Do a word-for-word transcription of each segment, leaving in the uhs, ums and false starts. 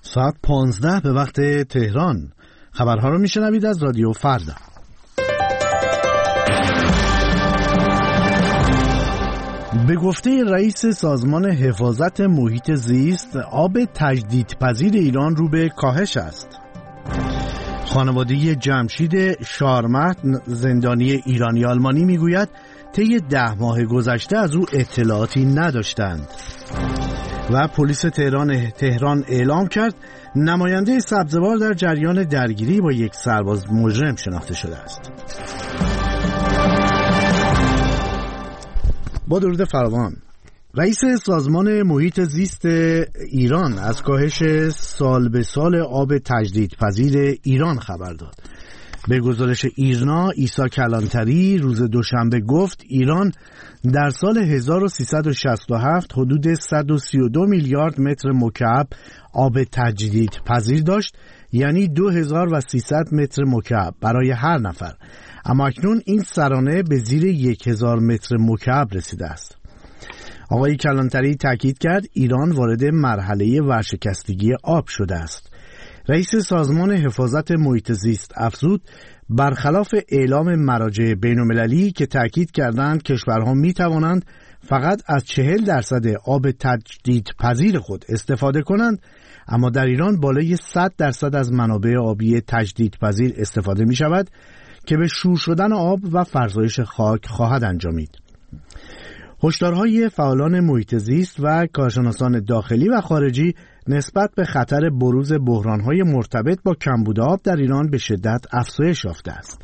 ساعت پانزده به وقت تهران. خبرها رو میشنوید از رادیو فردا. به گفته رئیس سازمان حفاظت محیط زیست، آب تجدیدپذیر ایران رو به کاهش است. خانواده جمشید شارمحت، زندانی ایرانی آلمانی، میگوید طی ده ماه گذشته از او اطلاعاتی نداشتند. و پلیس تهران تهران اعلام کرد نماینده سبزوار در جریان درگیری با یک سرباز مجرم شناخته شده است. با درود فراوان، رئیس سازمان محیط زیست ایران از کاهش سال به سال آب تجدیدپذیر ایران خبر داد. به گزارش ایرنا، عیسی کلانتری روز دوشنبه گفت ایران در سال هزار و سیصد و شصت و هفت حدود صد و سی و دو میلیارد متر مکعب آب تجدیدپذیر داشت، یعنی دو هزار و سیصد متر مکعب برای هر نفر، اما اکنون این سرانه به زیر یک هزار متر مکعب رسیده است. آقای کلانتری تاکید کرد ایران وارد مرحله ورشکستگی آب شده است. رئیس سازمان حفاظت محیط زیست افزود برخلاف اعلام مراجع بین‌المللی که تاکید کردند کشورها می توانند فقط از چهل درصد آب تجدیدپذیر خود استفاده کنند، اما در ایران بالای صد درصد از منابع آبی تجدیدپذیر استفاده می شود که به شور شدن آب و فرزایش خاک خواهد انجامید. هشدارهای فعالان محیط زیست و کارشناسان داخلی و خارجی نسبت به خطر بروز بحرانهای مرتبط با کمبود آب در ایران به شدت افزایش یافته است.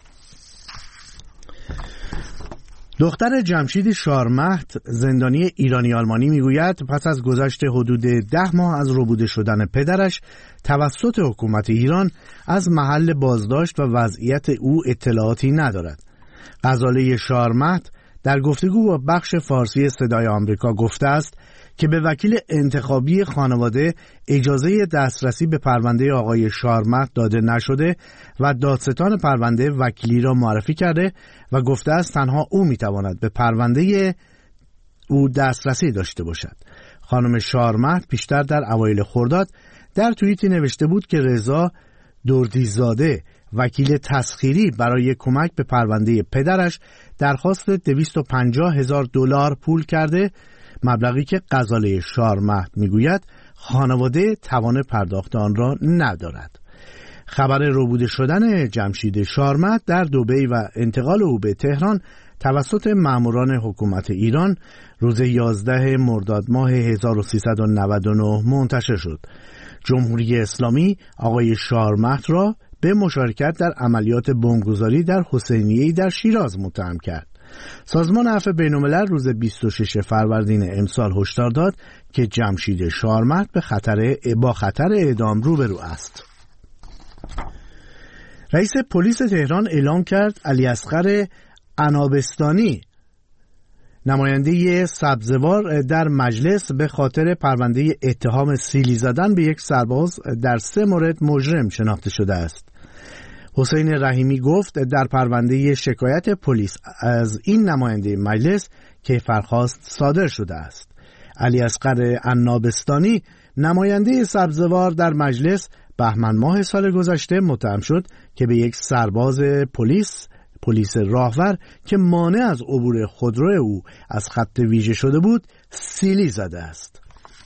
دختر جمشید شارمحت، زندانی ایرانی آلمانی، میگوید پس از گذشت حدود ده ماه از ربوده شدن پدرش توسط حکومت ایران از محل بازداشت و وضعیت او اطلاعاتی ندارد. غزاله شارمحت در گفتگو با بخش فارسی صدای آمریکا گفته است که به وکیل انتخابی خانواده اجازه دسترسی به پرونده آقای شارمحت داده نشده و دادستان پرونده وکیلی را معرفی کرده و گفته است تنها او میتواند به پرونده او دسترسی داشته باشد. خانم شارمحت پیشتر در اوایل خرداد در توییتی نوشته بود که رضا دردیزاده، وکیل تسخیری، برای کمک به پرونده پدرش درخواست دویست و پنجاه هزار دلار پول کرده، مبلغی که غزاله شارمحت میگوید خانواده توان پرداخت آن را ندارد. خبر ربوده شدن جمشید شارمحت در دبی و انتقال او به تهران توسط ماموران حکومت ایران روز یازده مرداد ماه هزار و سیصد و نود و نه منتشر شد. جمهوری اسلامی آقای شارمحت را به مشارکت در عملیات بمبگذاری در حسینیه‌ای در شیراز متهم کرد. سازمان عفو بین‌الملل روز بیست و ششم فروردین امسال هشدار داد که جمشید شارمحت به خطر با خطر اعدام روبرو است. رئیس پلیس تهران اعلام کرد علیاصغر عنابستانی، نماینده سبزوار در مجلس، به خاطر پرونده اتهام سیلی زدن به یک سرباز در سه مورد مجرم شناخته شده است. حسین رحیمی گفت در پرونده شکایت پلیس از این نماینده مجلس کیفرخواست صادر شده است. علیاصغر عنابستانی، نماینده سبزوار در مجلس، بهمن ماه سال گذشته متهم شد که به یک سرباز پلیس پلیس راهور که مانع از عبور خودرو او از خط ویژه شده بود سیلی زده است.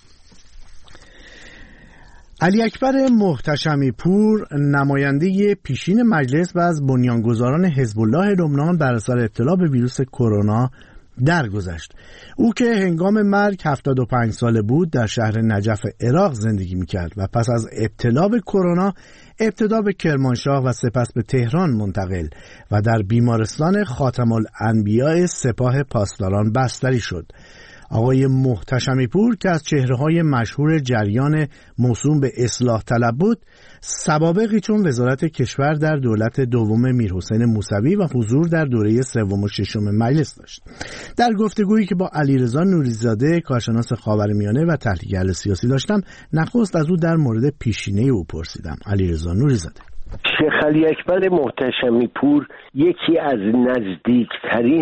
علی اکبر محتشمی پور، نماینده پیشین مجلس و از بنیانگذاران حزب الله لبنان، بر اثر ابتلا به ویروس کرونا درگذشت. او که هنگام مرگ هفتاد و پنج ساله بود در شهر نجف عراق زندگی میکرد و پس از ابتلا به کرونا ابتدا به کرمانشاه و سپس به تهران منتقل و در بیمارستان خاتم الانبیاء سپاه پاسداران بستری شد. آقای محتشمی پور که از چهره‌های مشهور جریان موسوم به اصلاح طلب بود، سوابقی چون وزارت کشور در دولت دوم میرحسین موسوی و حضور در دوره سوم و ششم مجلس داشت. در گفتگویی که با علیرضا نوری‌زاده، کارشناس خاورمیانه و تحلیلگر سیاسی داشتم، نخست از او در مورد پیشینه او پرسیدم. علیرضا نوری‌زاده: شیخ علی اکبر محتشمی پور یکی از نزدیکترین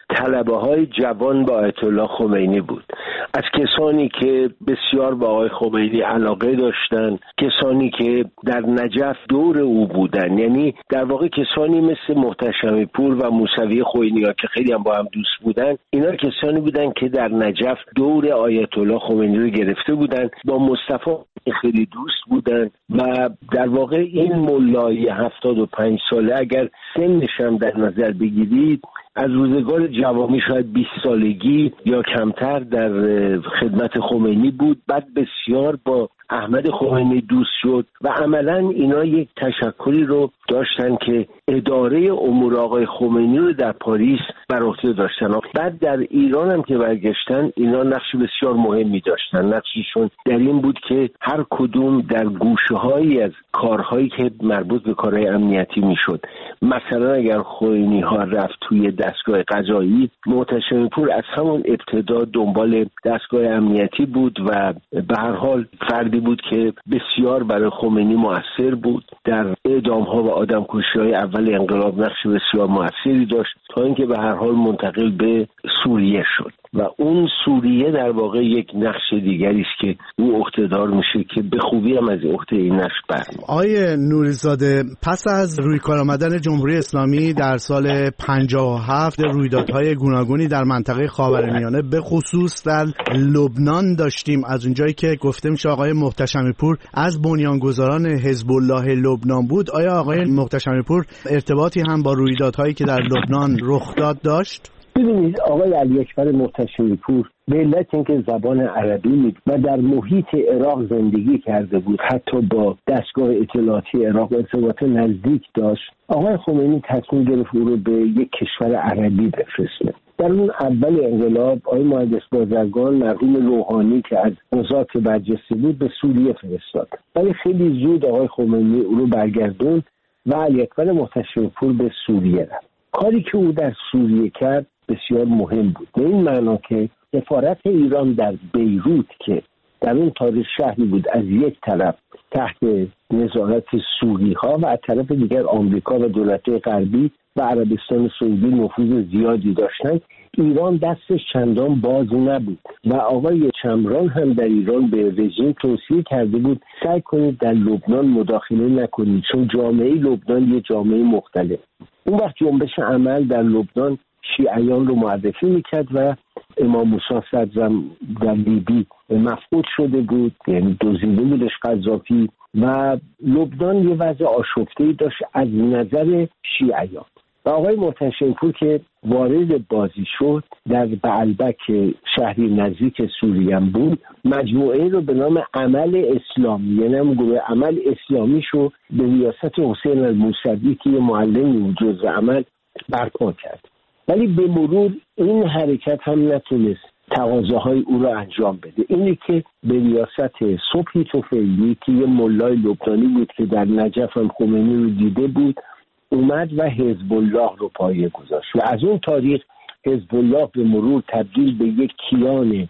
طلبه های جوان با آیت الله خمینی بود، از کسانی که بسیار با آقای خمینی علاقه داشتن، کسانی که در نجف دور او بودن، یعنی در واقع کسانی مثل محتشمی پور و موسوی خوئینی ها که خیلی هم با هم دوست بودن. اینا کسانی بودن که در نجف دور آیت الله خمینی رو گرفته بودن، با مصطفی خیلی دوست بودن و در واقع این ملای هفتاد و پنج ساله اگر سنش هم در نظر بگیرید از روزگار جوانی شاید بیست سالگی یا کمتر در خدمت خمینی بود. بعد بسیار با احمد خمینی دوست شد و عملا اینا یک تشکلی رو داشتن که اداره امور آقای خمینی رو در پاریس بر عهده داشتن. بعد در ایران هم که برگشتن اینا نقش بسیار مهمی داشتن. نقششون در این بود که هر کدوم در گوشه‌هایی از کارهایی که مربوط به کارهای امنیتی میشد، مثلا اگر خمینی ها رفت توی دستگاه قضایی، محتشمی پور از همون ابتدا دنبال دستگاه امنیتی بود و به هر حال فردی بود که بسیار برای خمینی مؤثر بود. در اعدام‌ها و آدمکشی‌های اول انقلاب نقش بسیار مؤثری داشت تا اینکه به هر حال منتقل به سوریه شد و اون سوریه در واقع یک نقش دیگری است که او عهده‌دار میشه که به خوبی هم از عهده این نقش برمیاد. آقای نوری‌زاده، پس از روی کار آمدن جمهوری اسلامی در سال پنجاه و هفت رویدادهای گوناگونی در منطقه خاورمیانه به خصوص در لبنان داشتیم. از اونجایی که گفته میشه آقای محتشمی پور از بنیانگذاران حزب الله لبنان بود، آیا آقای محتشمی پور ارتباطی هم با رویدادهایی که در لبنان رخ داد داشت؟ ببینید آقای علی اکبر محتشمی پور به علت اینکه زبان عربی می و در محیط عراق زندگی کرده بود، حتی با دستگاه اطلاعاتی عراق ارتباط نزدیک داشت، آقای خمینی تصمیم گرفت او رو به یک کشور عربی بفرسته. در اون اول انقلاب آقای مهندس بازرگان مرحوم روحانی که از قضات برجسته بود به سوریه فرستاد، ولی خیلی زود آقای خمینی او رو برگردوند و علی اکبر محتشمی پور به سوریه رفت. کاری که او در سوریه کرد بسیار مهم بود، به این معنا که سفارت ایران در بیروت که در اون تاریخ شهری بود از یک طرف تحت نظارت سوری ها و از طرف دیگر آمریکا و دولت‌های غربی و عربستان سعودی نفوذ زیادی داشتند، ایران دستش چندان باز نبود و آقای چمران هم در ایران به رژیم توصیه کرده بود سعی کنید در لبنان مداخله نکنید چون جامعه لبنان یه جامعه مختلف. اون وقت جنبش عمل در لبنان شیعیان رو معرفی میکرد و امام موسی صدرم در لیبی مفقود شده بود، یعنی دزدیده بودش قذافی و لبنان یه وضع آشفته‌ای داشت از نظر شیعیان. و آقای محتشمی پور که وارد بازی شد در بعلبک شهری نزدیک سوریه بود، مجموعه رو به نام عمل اسلامی، یعنی هم گروه عمل اسلامی شو به ریاست حسین الموسوی که یه معلمی بود جزء عمل برپا کرد. ولی به مرور این حرکت هم نتونست تقاضاهای او را انجام بده. اینی که به ریاست صبحی طفیلی که یه ملای لبنانی بود که در نجف هم خمینی رو دیده بود اومد و حزب الله رو پایه گذاشت و از اون تاریخ حزب الله به مرور تبدیل به یک کیان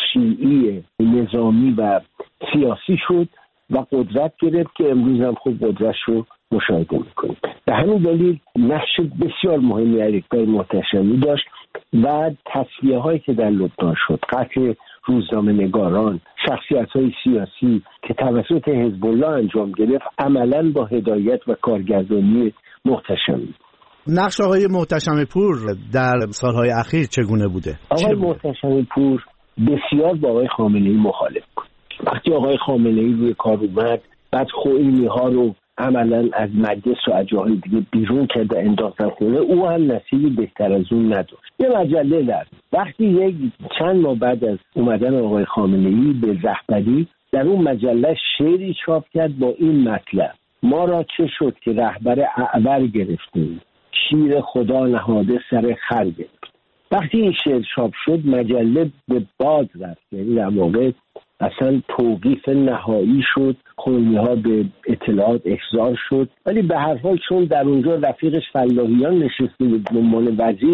شیعی نظامی و سیاسی شد و قدرت گرفت که امروز هم خوب قدرتش رو مشاهده میکنید. به همین دلیل نقش بسیار مهمی علی اکبر محتشمی داشت و تصفیه هایی که در لبنان شد، قتل روزنامه نگاران، شخصیت های سیاسی که توسط حزب الله انجام گرفت عملاً با هدایت و کارگردانی محتشمی. نقش آقای محتشمی پور در سالهای اخیر چگونه بوده؟ آقای محتشمی پور بسیار با آقای خامنه‌ای مخالف بود. وقتی آقای خامنه‌ای روی کار اومد بعد خوئینی ها رو عملاً از مجلس و از جاهای دیگه بیرون کرده انداختن خونه، او هم نصیبی بهتر از اون نداشت. یه مجله داشت. وقتی یک چند ماه بعد از اومدن آقای خامنه‌ای به رهبری در اون مجله شعری چاپ کرد با این مطلب: ما را چه شد که رهبر اعور گرفتیم، شیر خدا نهاده سر خر گرفت. وقتی این شعر چاپ شد مجله به باد رفت، یعنی در واقع اصلا توقیف نهایی شد، خونی‌ها به اطلاعات احضار شد. ولی به هر حال چون در اونجا رفیقش فلاحیان نشسته بود به عنوان وزیر،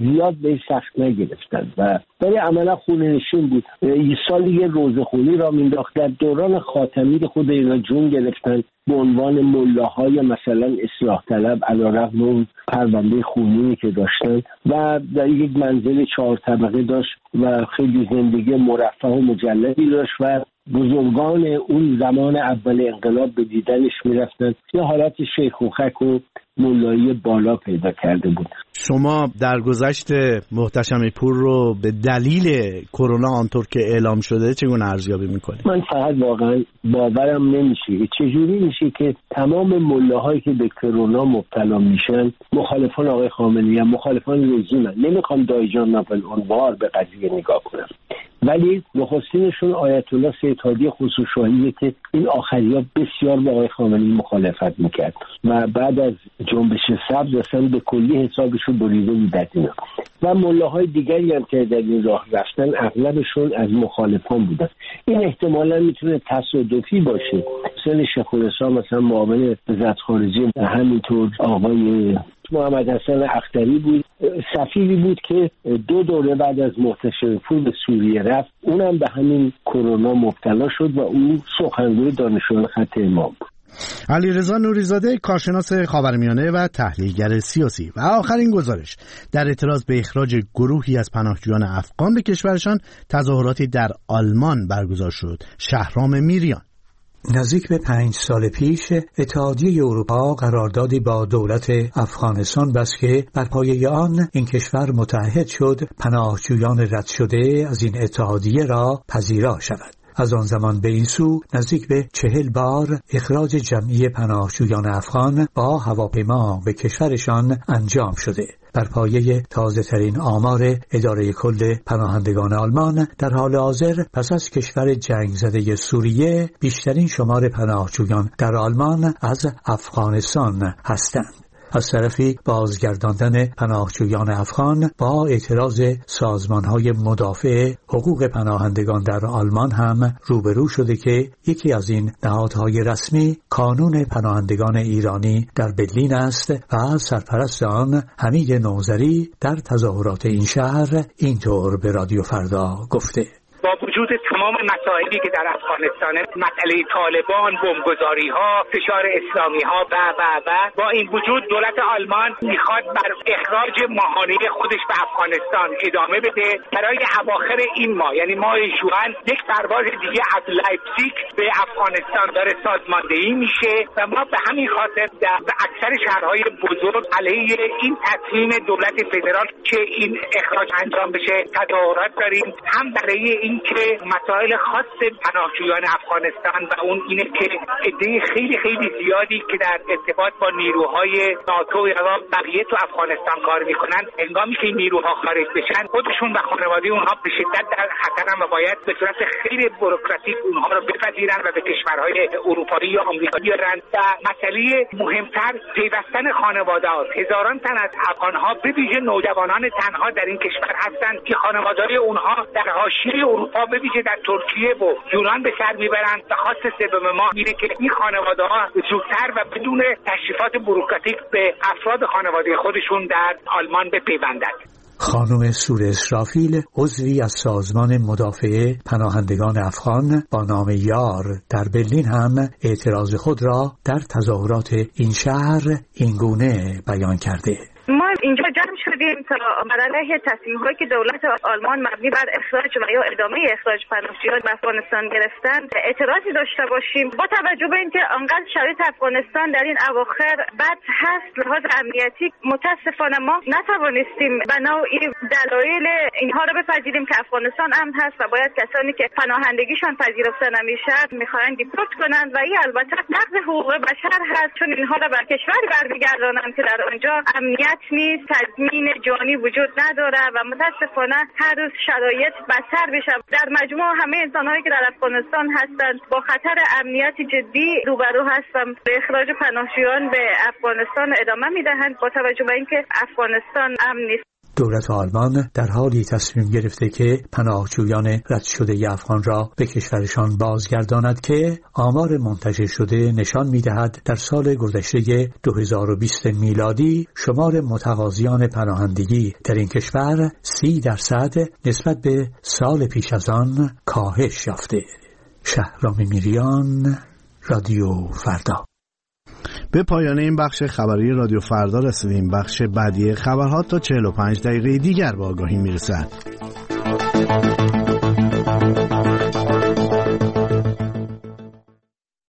زیاد به سخت نگرفتن و برای عملا خونه نشین بود. یه سال یه روزخونی را مینداخت. در دوران خاتمی خود اینا جون گرفتن به عنوان ملاهای مثلا اصلاح طلب علیرغم اون پرونده خونی که داشتن و در یک منزل چهار طبقه داشت و خیلی زندگی مرفه و مجللی داشت و بزرگان اون زمان اول انقلاب به دیدنش میرفتن. یه حالت شیخوخک و مولایی بالا پیدا کرده بود. شما در گذشت محتشم پور رو به دلیل کرونا آنطور که اعلام شده چگونه ارزیابی میکنید؟ من فقط واقعا باورم نمیشه چجوری میشه که تمام ملاهایی که به کرونا مبتلا میشن مخالفان آقای خامنه‌ای هم، مخالفان رژیمن. نمیخوام دایجان ناپل اونوار به قضیه نگاه کنم، ولی نخستینشون آیت الله سیدهادی خسروشاهیه که این آخریا بسیار با آقای خامنه‌ای مخالفت میکرد و بعد از جنبش سبز اصلا به کلی حسابشون بریده بود اینا. و ملاهای دیگری هم که در این راه رفتن اغلبشون از مخالفان بودن. این احتمالاً میتونه تصادفی باشه. مثلا شیخ الاسلام مثلا معاون وزارت خارجه، همینطور آقای محمد حسن اختری بود، سفیری بود که دو دوره بعد از محتشم پور به سوریه رفت، اونم به همین کرونا مبتلا شد و اون سخنگوی دانشجویان خط امام بود. علیرضا نوری‌زاده، کارشناس خاورمیانه و تحلیلگر سیاسی. و آخرین گزارش در اعتراض به اخراج گروهی از پناهجویان افغان به کشورشان، تظاهراتی در آلمان برگزار شد. شهرام میریان: نزدیک به پنج سال پیش اتحادیه اروپا قراردادی با دولت افغانستان بست که بر پایه آن این کشور متعهد شد پناهجویان رد شده از این اتحادیه را پذیرا شود. از آن زمان به این سو نزدیک به چهل بار اخراج جمعی پناهجویان افغان با هواپیما به کشورشان انجام شده. بر پایه تازه ترین آمار اداره کل پناهندگان آلمان، در حال حاضر پس از کشور جنگ زده سوریه بیشترین شمار پناهجویان در آلمان از افغانستان هستند. از طرفی بازگرداندن پناهجویان افغان با اعتراض سازمان‌های مدافع حقوق پناهندگان در آلمان هم روبرو شده که یکی از این نهادهای رسمی کانون پناهندگان ایرانی در برلین است و سرپرست آن حمید نوذری در تظاهرات این شهر اینطور به رادیو فردا گفته: با وجود تمام مسائلی که در افغانستان، مسئله طالبان، بمبگذاری‌ها، فشار اسلامی‌ها و و و با این وجود دولت آلمان میخواد بر اخراج ماهانه خودش به افغانستان ادامه بده. برای اواخر این ماه، یعنی ماه ژوئن، یک پرواز دیگه از لایپزیگ به افغانستان داره سازماندهی میشه و ما به همین خاطر در اکثر شهرهای بزرگ علیه این تصمیم دولت فدرال که این اخراج انجام بشه تظاهرات داریم. هم برای این که مسائل خاص پناهجویان افغانستان و اون اینه که عده خیلی خیلی زیادی که در ارتباط با نیروهای ناتو یا بقیه تو افغانستان کار میکنن، هنگامی که نیروها خارج بشن خودشون و خانواده اونها به شدت در خطرن و باید به صورت خیلی بوروکراتیک اونها رو بپذیرن و به کشورهای اروپایی یا آمریکایی بیارن. و مسئله مهمتر پیوستن خانواده‌ها. هزاران تن از افغان‌ها به ویژه نوجوانان تنها در این کشور هستند که خانواده‌های اونها در حاشیه اروپا به ویژه در ترکیه و یونان به سر میبرند. و خواست سوم ما اینه که این خانواده‌ها زودتر و بدون تشریفات بوروکراتیک به افراد خانواده خودشون در آلمان بپیوندند. خانم سور اسرافیل، عضوی از سازمان مدافع پناهندگان افغان با نام یار در برلین، هم اعتراض خود را در تظاهرات این شهر اینگونه بیان کرده: ما اینجا جمع شدیم تا بر علیه تصمیم‌هایی که دولت آلمان مبنی بر اخراج و یا ادامه اخراج پناهجویان به افغانستان گرفتن اعتراضی داشته باشیم. با توجه به اینکه آنقدر شرایط افغانستان در این اواخر بد هست لحاظ امنیتی، متاسفانه ما نتوانستیم به نوعی دلایل اینها رو بپذیریم که افغانستان امن هست و باید کسانی که پناهندگیشان پذیرفته نمیشه میخواهند دیپورت کنند و این البته نقض حقوق بشر هست، چون اینها را بر کشوری برمیگردانند که در آنجا امنیت نیست، تضمین جانی وجود نداره و متاسفانه هر روز شرایط بدتر میشه. در مجموع همه انسان‌هایی که در افغانستان هستند با خطر امنیت جدی روبرو هستند. به اخراج پناهجویان به افغانستان ادامه میدهند با توجه به اینکه افغانستان امن نیست. دولت آلمان در حالی تصمیم گرفته که پناهجویان رد شده افغان را به کشورشان بازگرداند که آمار منتشر شده نشان می‌دهد در سال گذشته دو هزار و بیست میلادی شمار متقاضیان پناهندگی در این کشور سی درصد نسبت به سال پیش از آن کاهش یافته. شهرام میریان، رادیو فردا. به پایان این بخش خبری رادیو فردا رسیدیم. بخش بعدی خبرها تا چهل و پنج دقیقه دیگر با آگاهی میرسد.